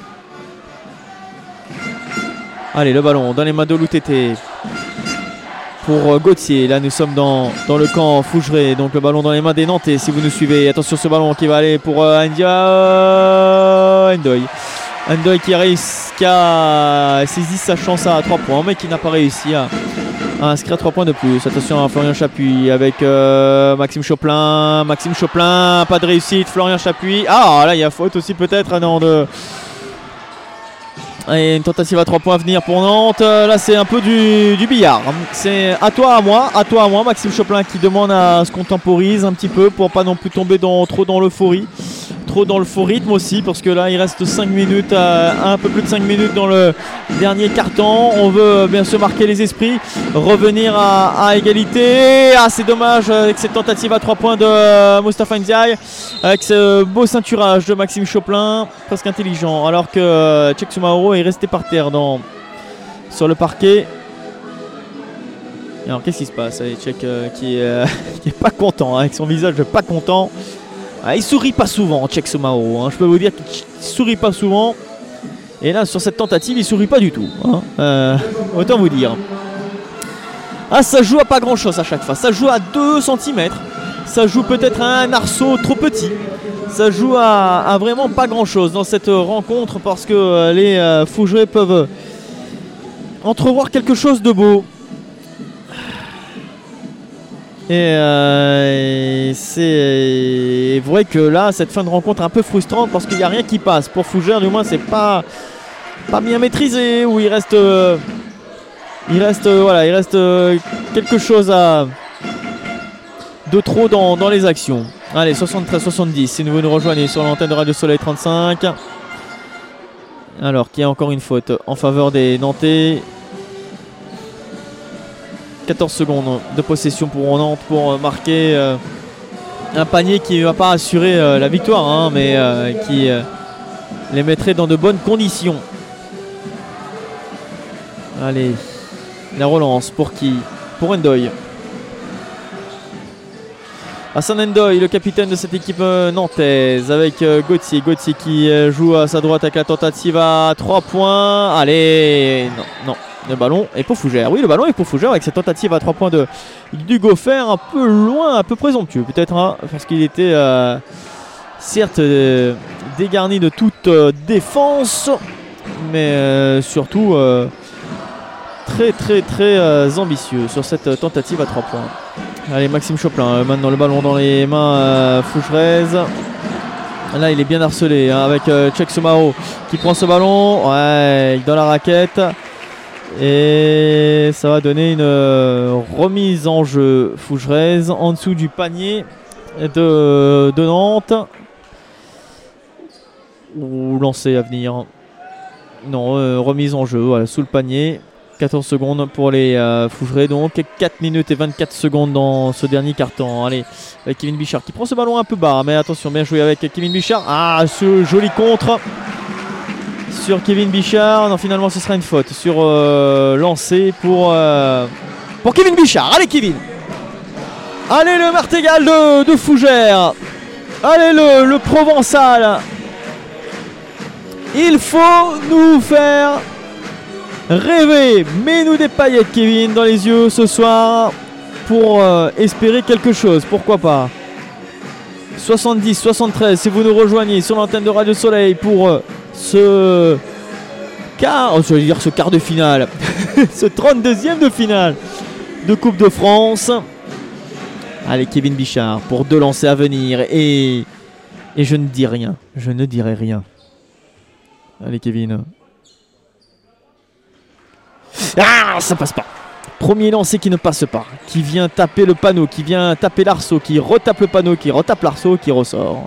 Allez, le ballon dans les mains de Loutété pour Gauthier. Là, nous sommes dans le camp Fougeray. Donc, le ballon dans les mains des Nantais, si vous nous suivez. Attention, ce ballon qui va aller pour Ndoye. Ndoye qui a saisi sa chance à 3 points, mais qui n'a pas réussi à inscrire 3 points de plus. Attention à Florian Chapuis avec Maxime Choplin. Pas de réussite. Florian Chapuis. Ah, là, il y a faute aussi peut-être. Et une tentative à 3 points à venir pour Nantes. Là c'est un peu du billard. C'est à toi à moi. Maxime Choplin qui demande à ce qu'on temporise un petit peu pour pas non plus tomber trop dans l'euphorie. Trop dans le faux rythme aussi parce que là il reste 5 minutes, un peu plus de 5 minutes dans le dernier carton. On veut bien sûr marquer les esprits, revenir à égalité. Ah c'est dommage avec cette tentative à 3 points de Moustapha Ndiaye, avec ce beau ceinturage de Maxime Choplin, presque intelligent, alors que Tchèque Soumaoro est resté par terre sur le parquet. Alors qu'est-ce qui se passe? Tchèque qui est pas content, avec son visage pas content. Il sourit pas souvent, Tchèque Soumaoro. Je peux vous dire qu'il sourit pas souvent. Et là, sur cette tentative, il sourit pas du tout. Autant vous dire. Ah, ça joue à pas grand chose à chaque fois. Ça joue à 2 cm. Ça joue peut-être à un arceau trop petit. Ça joue à vraiment pas grand chose dans cette rencontre parce que les Fougerets peuvent entrevoir quelque chose de beau. Et c'est vrai que là cette fin de rencontre est un peu frustrante parce qu'il n'y a rien qui passe. Pour Fougères du moins c'est pas pas bien maîtrisé, où il reste quelque chose de trop dans les actions. Allez, 73-70, si vous nous rejoignez sur l'antenne de Radio Soleil 35. Alors, qu'il y a encore une faute en faveur des Nantais. 14 secondes de possession pour Nantes pour marquer un panier qui ne va pas assurer la victoire, hein, mais qui les mettrait dans de bonnes conditions. Allez, la relance pour qui? Pour Ndoye. Hassan Ndoye, le capitaine de cette équipe nantaise, avec Gauthier. Gauthier qui joue à sa droite avec la tentative à 3 points. Allez, non. Le ballon est pour Fougère. Oui, le ballon est pour Fougère avec cette tentative à 3 points de Hugo Fer, un peu loin, un peu présomptueux peut-être, hein, parce qu'il était certes dégarni de toute défense, mais surtout très ambitieux sur cette tentative à 3 points. Allez, Maxime Choplin, maintenant le ballon dans les mains Fougerez. Là, il est bien harcelé, hein, avec Cheikh Somao qui prend ce ballon dans la raquette. Et ça va donner une remise en jeu Fougerez en dessous du panier de Nantes. Ou lancer à venir. Non, remise en jeu, voilà, sous le panier. 14 secondes pour les Fougerez, donc 4 minutes et 24 secondes dans ce dernier quart-temps. Allez, avec Kevin Bichard qui prend ce ballon un peu bas, mais attention, bien joué avec Kevin Bichard. Ah, ce joli contre sur Kevin Bichard. Non, finalement ce sera une faute sur lancer pour Kevin Bichard. Allez Kevin, allez le Martégal de Fougères, allez le Provençal. Il faut nous faire rêver, mets-nous des paillettes Kevin dans les yeux ce soir pour espérer quelque chose, pourquoi pas. 70-73 si vous nous rejoignez sur l'antenne de Radio Soleil pour ce quart de finale ce 32e de finale de Coupe de France. Allez Kevin Bichard pour 2 lancers à venir et je ne dis rien, je ne dirai rien. Allez Kevin. Ah, ça passe pas. Premier lancer qui ne passe pas, qui vient taper le panneau, qui vient taper l'arceau, qui retape le panneau, qui retape l'arceau, qui ressort.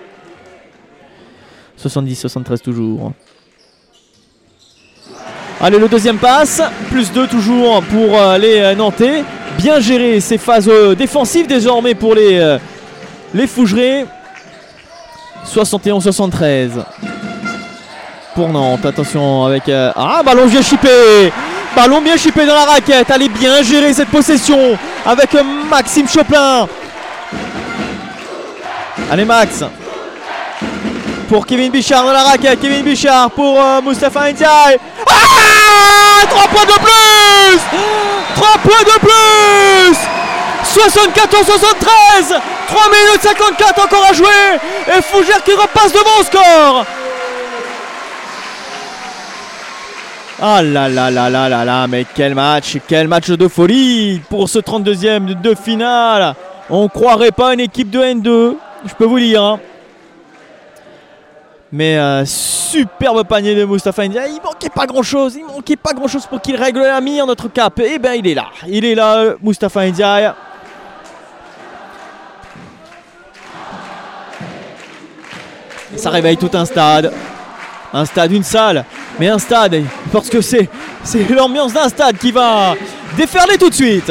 70-73 toujours. Allez, le deuxième passe, plus 2 toujours pour les Nantais. Bien gérer ces phases défensives désormais pour les Fougerez. 71-73 pour Nantes. Attention avec... ballon bien chippé. Ballon bien chippé dans la raquette. Allez bien gérer cette possession avec Maxime Choplin. Allez Max. Pour Kevin Bichard dans la raquette. Kevin Bichard pour Moustapha Ndiaye. 3 points de plus. 3 points de plus. 74-73. 3 minutes 54 encore à jouer. Et Fougères qui repasse devant au score. Ah là là là là là là, mais quel match de folie pour ce 32e de finale. On croirait pas une équipe de N2, je peux vous dire, hein. Mais superbe panier de Moustapha Ndiaye. Il manquait pas grand chose pour qu'il règle la mire, notre cap. Et ben il est là Moustapha Ndiaye. Et ça réveille tout un stade. Un stade, une salle, mais un stade, parce que c'est l'ambiance d'un stade qui va déferler tout de suite.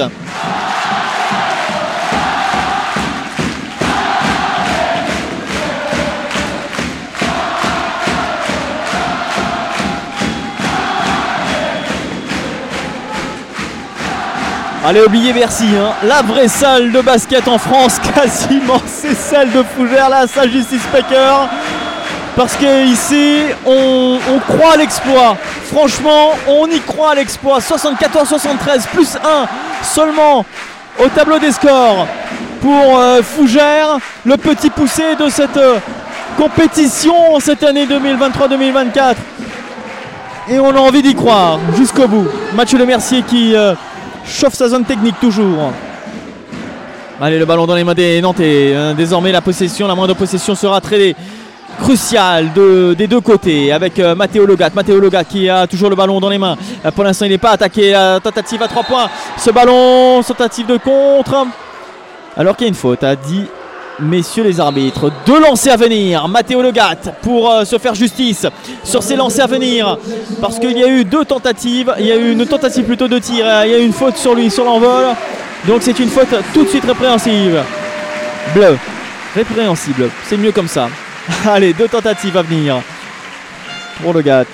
Allez, oubliez Bercy, hein. La vraie salle de basket en France, quasiment, c'est celle de Fougères, la salle Justice Speaker. Parce qu'ici, on croit à l'exploit. Franchement, on y croit à l'exploit. 74-73, plus 1 seulement au tableau des scores pour Fougères. Le petit poussé de cette compétition cette année 2023-2024. Et on a envie d'y croire jusqu'au bout. Mathieu Lemercier qui chauffe sa zone technique toujours. Allez, le ballon dans les mains des Nantais. Désormais, la moindre possession sera tradée crucial des deux côtés avec Matteo Logat. Matteo Logat qui a toujours le ballon dans les mains. Pour l'instant, il n'est pas attaqué. Tentative à 3 points. Ce ballon, tentative de contre. Alors qu'il y a une faute, a dit messieurs les arbitres. 2 lancers à venir. Matteo Logat pour se faire justice sur ces lancers à venir. Parce qu'il y a eu 2 tentatives. Il y a eu une tentative plutôt de tir. Il y a eu une faute sur lui, sur l'envol. Donc c'est une faute tout de suite répréhensible. Bleu. Répréhensible. C'est mieux comme ça. Allez, 2 tentatives à venir pour Logat.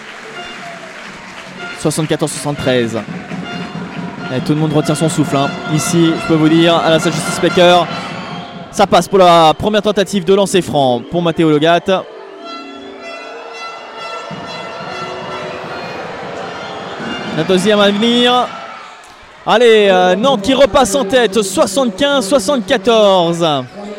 74-73. Tout le monde retient son souffle. Ici, je peux vous dire, à la salle Justice Baker, ça passe pour la première tentative de lancer franc pour Matteo Logat. La deuxième à venir. Allez, Nantes qui repasse en tête, 75-74.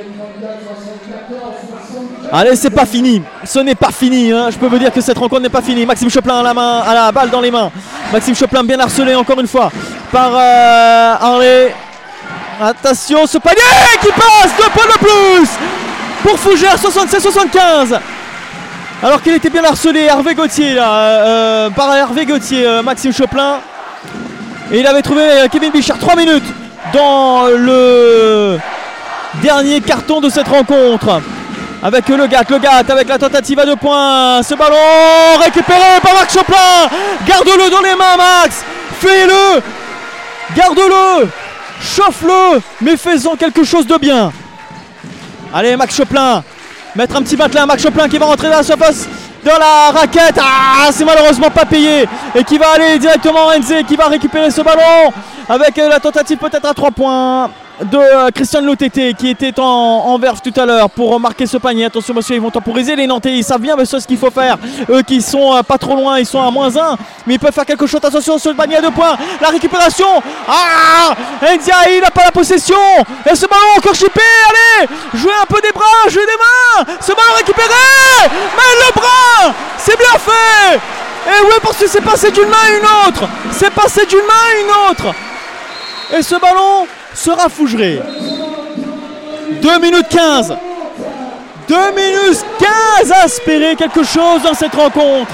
Allez, c'est pas fini, ce n'est pas fini, je peux vous dire que cette rencontre n'est pas finie. Maxime Choplin à la balle dans les mains. Maxime Choplin bien harcelé encore une fois par Henry. Attention, ce panier qui passe, 2 points de plus pour Fougères, 76-75. Alors qu'il était bien harcelé Hervé Gauthier par Hervé Gauthier, Maxime Choplin. Et il avait trouvé Kevin Bichard 3 minutes dans le dernier carton de cette rencontre. Avec Logat avec la tentative à 2 points. Ce ballon récupéré par Max Choplin. Garde-le dans les mains, Max. Fais-le. Garde-le. Chauffe-le. Mais fais-en quelque chose de bien. Allez, Max Choplin. Mettre un petit matelas. Max Choplin qui va rentrer dans la surface. Dans la raquette. C'est malheureusement pas payé. Et qui va aller directement Enze qui va récupérer ce ballon. Avec la tentative peut-être à 3 points de Christian Lotété qui était en verve tout à l'heure pour marquer ce panier. Attention monsieur, ils vont temporiser les Nantais, ils savent bien ce qu'il faut faire. Eux qui sont pas trop loin, ils sont à -1, mais ils peuvent faire quelque chose. Attention sur le panier à 2 points, la récupération. Enzia, il n'a pas la possession. Et ce ballon encore chippé, allez, jouez un peu des bras, jouez des mains. Ce ballon récupéré, mais le bras, c'est bien fait. Et oui, parce que c'est passé d'une main à une autre. C'est passé d'une main à une autre. Et ce ballon sera Fougeré. 2 minutes 15. 2 minutes 15 à espérer quelque chose dans cette rencontre.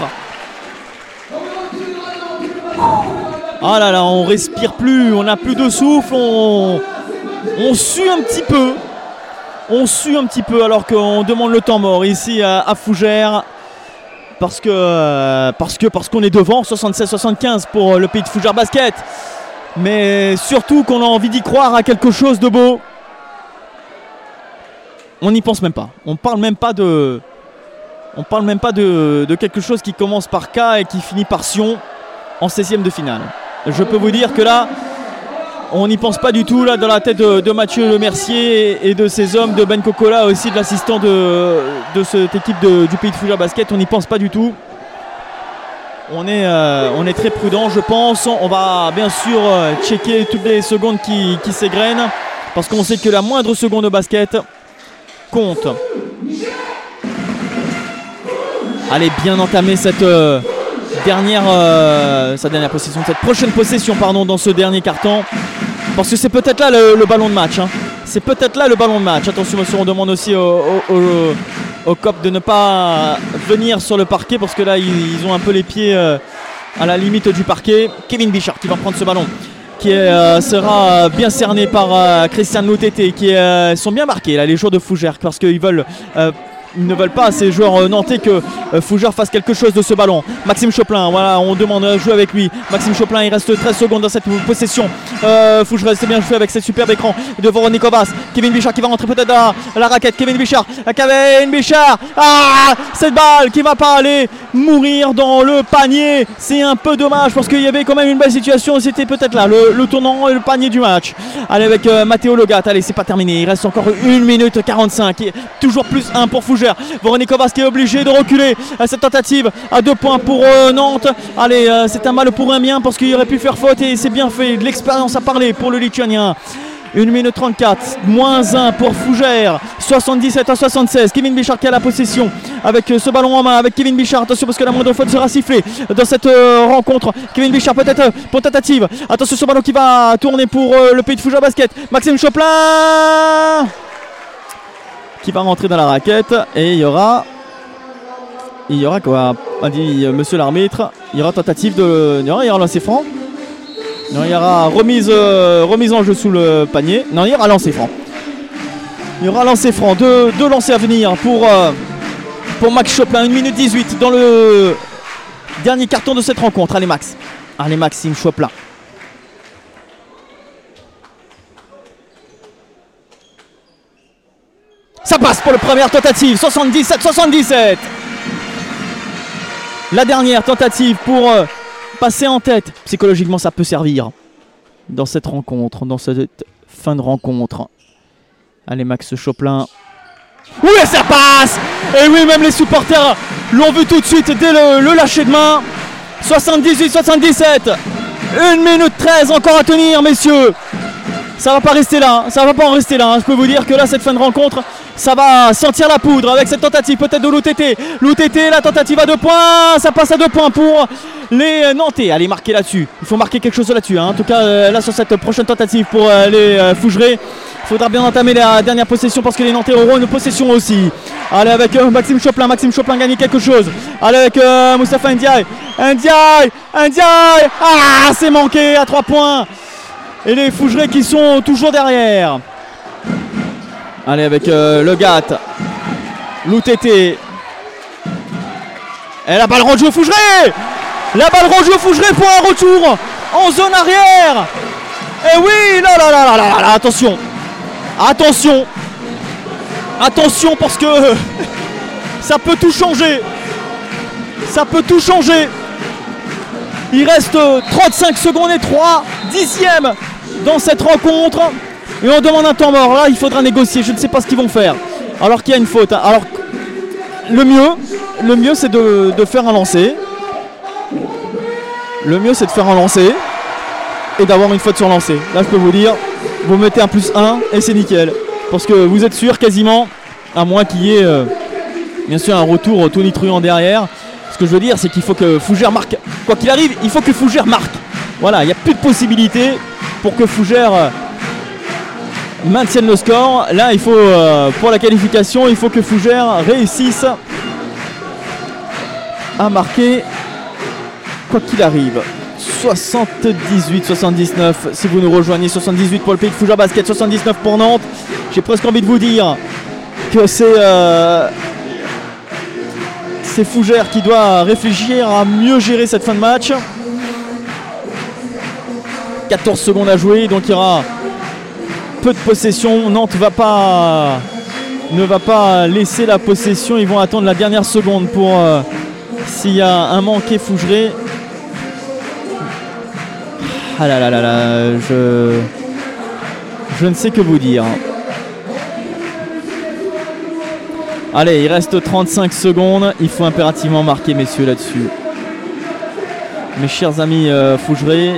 Ah là là, on respire plus, on n'a plus de souffle, on sue un petit peu. On sue un petit peu alors qu'on demande le temps mort ici à Fougères. Parce qu'on est devant, 76-75 pour le pays de Fougères Basket. Mais surtout qu'on a envie d'y croire à quelque chose de beau. On n'y pense même pas. On parle même pas de quelque chose qui commence par K et qui finit par Sion en 16e de finale. Je peux vous dire que là, on n'y pense pas du tout là dans la tête de Mathieu Lemercier et de ses hommes, de Ben Kokola aussi, de l'assistant de cette équipe du pays de Fougères Basket. On n'y pense pas du tout. On est très prudent, je pense. On va bien sûr checker toutes les secondes qui s'égrènent parce qu'on sait que la moindre seconde de basket compte. Allez, bien entamer cette dernière possession, cette prochaine possession dans ce dernier carton. Parce que c'est peut-être là le ballon de match. C'est peut-être là le ballon de match. Attention, monsieur, on demande aussi au COP de ne pas venir sur le parquet parce que là ils ont un peu les pieds à la limite du parquet. Kevin Bichard qui va prendre ce ballon qui sera bien cerné par Christian Lotété qui sont bien marqués là les joueurs de Fougères parce qu'ils ne veulent pas, ces joueurs nantais, que Fougères fasse quelque chose de ce ballon. Maxime Choplin, voilà, on demande à jouer avec lui. Maxime Choplin, il reste 13 secondes dans cette possession. Fougères, c'est bien joué avec ce superbe écran de Véronique Ovas. Kevin Bichard qui va rentrer peut-être dans la raquette. Kevin Bichard, cette balle qui va pas aller mourir dans le panier. C'est un peu dommage parce qu'il y avait quand même une belle situation. C'était peut-être là le tournant et le panier du match. Allez, avec Matteo Logat, allez, c'est pas terminé. Il reste encore 1 minute 45. Et toujours plus 1 pour Fougères. Véronique Ovas qui est obligé de reculer à cette tentative à 2 points pour Nantes. Allez, c'est un mal pour un bien parce qu'il aurait pu faire faute et c'est bien fait. De l'expérience à parler pour le Lituanien. 1 minute 34, -1 pour Fougères, 77-76. Kevin Bichard qui a la possession avec ce ballon en main avec Kevin Bichard. Attention parce que la moindre faute sera sifflée dans cette rencontre. Kevin Bichard peut-être pour tentative. Attention ce ballon qui va tourner pour le pays de Fougères Basket. Maxime Choplin qui va rentrer dans la raquette et il y aura Il y aura quoi? A dit monsieur l'arbitre. Il y aura tentative de. Il y aura lancer franc. Non, il y aura remise en jeu sous le panier. Non, il y aura lancer franc. Il y aura lancer franc. Deux lancers à venir pour Max Choplin. 1 minute 18 dans le dernier carton de cette rencontre. Allez Max. Allez Maxime Choplin. Ça passe pour la première tentative. 77-77. La dernière tentative pour passer en tête. Psychologiquement, ça peut servir dans cette rencontre, dans cette fin de rencontre. Allez, Max Choplin. Oui, ça passe. Et oui, même les supporters l'ont vu tout de suite dès le lâcher de main. 78-77. 1 minute 13 encore à tenir, messieurs. Ça va pas rester là. Ça va pas en rester là. Je peux vous dire que là, cette fin de rencontre, ça va sentir la poudre avec cette tentative peut-être de l'OTT. L'OTT, la tentative à 2 points. Ça passe à 2 points pour les Nantais. Allez, marquer là-dessus. Il faut marquer quelque chose là-dessus. En tout cas, là, sur cette prochaine tentative pour les Fougerets, il faudra bien entamer la dernière possession parce que les Nantais auront une possession aussi. Allez, avec Maxime Choplin. Maxime Choplin gagne quelque chose. Allez, avec Moustapha Ndiaye. Ndiaye. Ah, c'est manqué à 3 points. Et les Fougerets qui sont toujours derrière. Allez, avec le Gat. L'OTT. Et la balle rendue au Fougerets. La balle rendue au Fougerets pour un retour en zone arrière. Et oui, là, attention. Attention parce que ça peut tout changer. Il reste 35 secondes et 3 dixièmes dans cette rencontre. Et on demande un temps mort. Là, il faudra négocier. Je ne sais pas ce qu'ils vont faire. Alors qu'il y a une faute. Alors, le mieux, c'est de faire un lancer. Et d'avoir une faute sur lancer. Là, je peux vous dire, vous mettez un +1 et c'est nickel. Parce que vous êtes sûr quasiment, à moins qu'il y ait bien sûr un retour tonitruant derrière. Ce que je veux dire, c'est qu'il faut que Fougères marque. Quoi qu'il arrive, il faut que Fougères marque. Voilà, il n'y a plus de possibilité pour que Fougères maintienne le score. Là, il faut, pour la qualification, il faut que Fougères réussisse à marquer quoi qu'il arrive. 78-79 si vous nous rejoignez. 78 pour le Pays de Fougères Basket, 79 pour Nantes. J'ai presque envie de vous dire que c'est Fougères qui doit réfléchir à mieux gérer cette fin de match. 14 secondes à jouer, donc il y aura peu de possession. Nantes ne va pas laisser la possession. Ils vont attendre la dernière seconde pour s'il y a un manqué Fougerets. Ah là là là là, je ne sais que vous dire. Allez, il reste 35 secondes. Il faut impérativement marquer, messieurs, là-dessus. Mes chers amis Fougerets,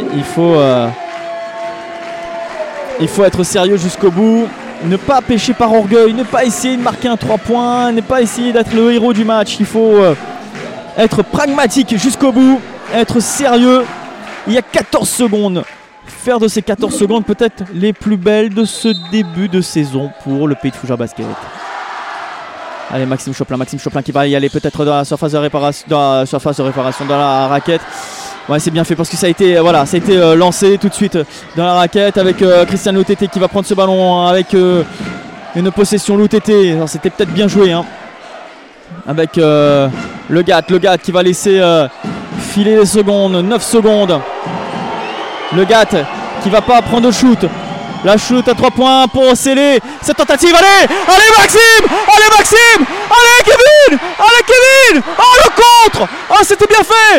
il faut être sérieux jusqu'au bout. Ne pas pêcher par orgueil, ne pas essayer de marquer un 3 points, ne pas essayer d'être le héros du match. Il faut être pragmatique jusqu'au bout, être sérieux. Il y a 14 secondes. Faire de ces 14 secondes peut-être les plus belles de ce début de saison pour le Pays de Fougères Basket. Allez, Maxime Choplin qui va y aller peut-être dans la surface de réparation, dans la raquette. Ouais, c'est bien fait parce que ça a été lancé tout de suite dans la raquette avec Christian L'OTT qui va prendre ce ballon avec une possession L'OTT. C'était peut-être bien joué avec le Gat qui va laisser filer les secondes, 9 secondes. Le Gat qui va pas prendre de shoot. La shoot à 3 points pour sceller cette tentative. Allez Maxime, allez Kevin, oh le contre, oh c'était bien fait.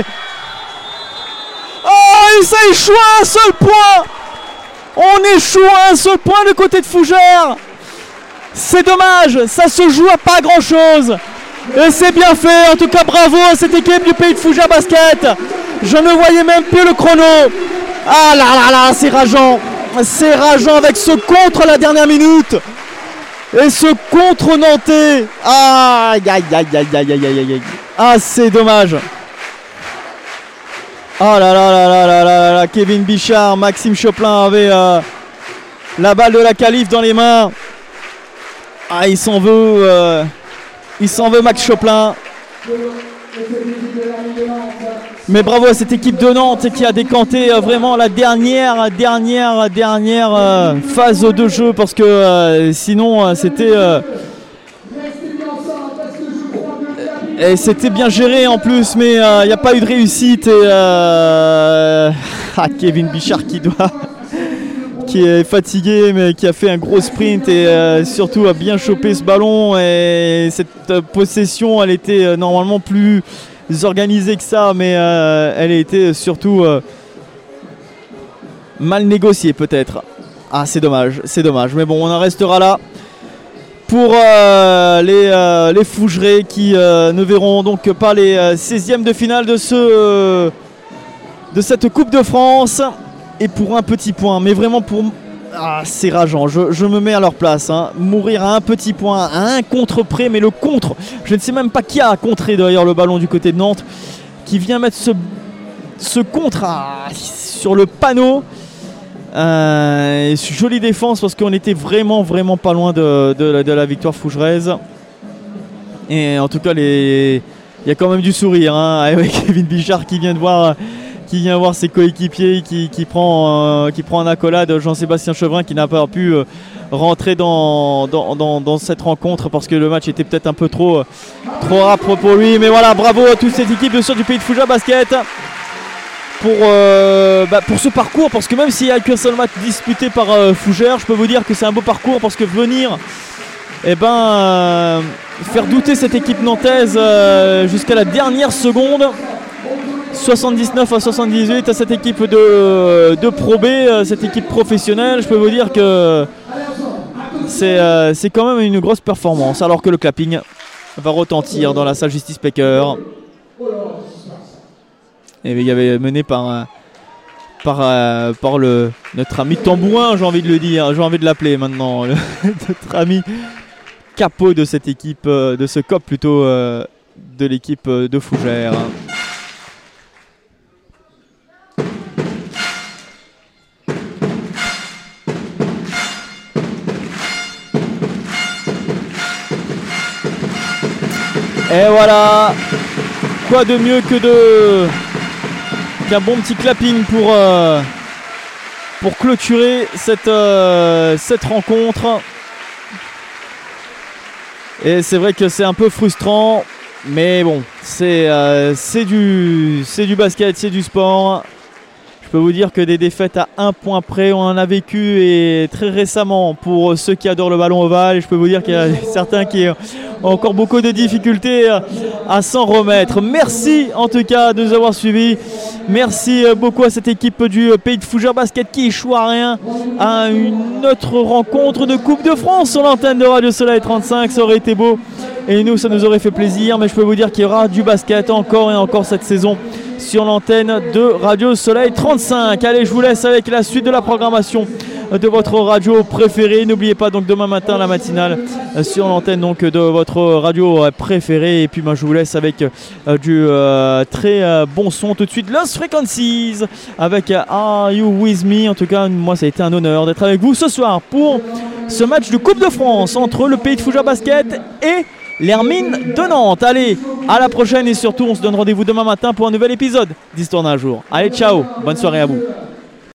Oh, et ça échoue à un seul point. On échoue à un seul point du côté de Fougères. C'est dommage, ça se joue à pas grand chose. Et c'est bien fait, en tout cas bravo à cette équipe du Pays de Fougères Basket. Je ne voyais même plus le chrono. Ah là là, c'est rageant. C'est rageant avec ce contre à la dernière minute. Et ce contre nantais. Aïe. Ah, c'est dommage. Oh là, Kevin Bichard, Maxime Choplin avait la balle de la qualif dans les mains. Ah, il s'en veut Max Choplin. Mais bravo à cette équipe de Nantes qui a décanté vraiment la dernière phase de jeu, parce que sinon c'était et c'était bien géré en plus, mais il n'y a pas eu de réussite. Et Kevin Bichard qui est fatigué, mais qui a fait un gros sprint et surtout a bien chopé ce ballon. Et cette possession, elle était normalement plus organisée que ça, mais elle a été surtout mal négociée peut-être. Ah, c'est dommage. Mais bon, on en restera là pour les Fougerets qui ne verront donc pas les 16e de finale de cette Coupe de France. Et pour un petit point, mais vraiment pour... Ah, c'est rageant, je me mets à leur place, hein. Mourir à un petit point, à un contre près, mais le contre, je ne sais même pas qui a contré d'ailleurs le ballon du côté de Nantes, qui vient mettre ce contre sur le panneau. Jolie défense, parce qu'on était vraiment pas loin de la victoire fougeraise. Et en tout cas, il y a quand même du sourire, hein, avec Kevin Bichard qui vient voir ses coéquipiers, qui prend en accolade Jean-Sébastien Chevrin, qui n'a pas pu rentrer dans cette rencontre parce que le match était peut-être un peu trop âpre pour lui. Mais voilà, bravo à toute cette équipe du Pays de Fougères Basket pour ce parcours, parce que même s'il n'y a qu'un seul match disputé par Fougères, je peux vous dire que c'est un beau parcours, parce que venir faire douter cette équipe nantaise jusqu'à la dernière seconde, 79-78 à cette équipe de Pro B, cette équipe professionnelle, je peux vous dire que c'est quand même une grosse performance, alors que le clapping va retentir dans la salle Justice Pecker. Et il y avait mené par notre ami tambourin, j'ai envie de le dire, j'ai envie de l'appeler maintenant, notre ami capot de cette équipe, de ce COP plutôt, de l'équipe de Fougères. Et voilà, quoi de mieux qu'un bon petit clapping pour clôturer cette rencontre. Et c'est vrai que c'est un peu frustrant, mais bon, c'est du basket, c'est du sport. Je peux vous dire que des défaites à un point près, on en a vécu, et très récemment pour ceux qui adorent le ballon ovale. Et je peux vous dire qu'il y a certains qui ont encore beaucoup de difficultés à s'en remettre. Merci en tout cas de nous avoir suivis. Merci beaucoup à cette équipe du Pays de Fougères Basket qui échoue à rien à une autre rencontre de Coupe de France sur l'antenne de Radio Soleil 35. Ça aurait été beau et nous, ça nous aurait fait plaisir. Mais je peux vous dire qu'il y aura du basket encore et encore cette saison sur l'antenne de Radio Soleil 35. Allez, je vous laisse avec la suite de la programmation de votre radio préférée. N'oubliez pas donc demain matin la matinale sur l'antenne donc de votre radio préférée. Et puis moi je vous laisse avec du très bon son tout de suite. Lost Frequencies avec Are You With Me. En tout cas, moi ça a été un honneur d'être avec vous ce soir pour ce match de Coupe de France entre le Pays de Fougères Basket et l'Hermine de Nantes. Allez, à la prochaine, et surtout on se donne rendez-vous demain matin pour un nouvel épisode d'Histoire d'un jour. Allez, ciao, bonne soirée à vous.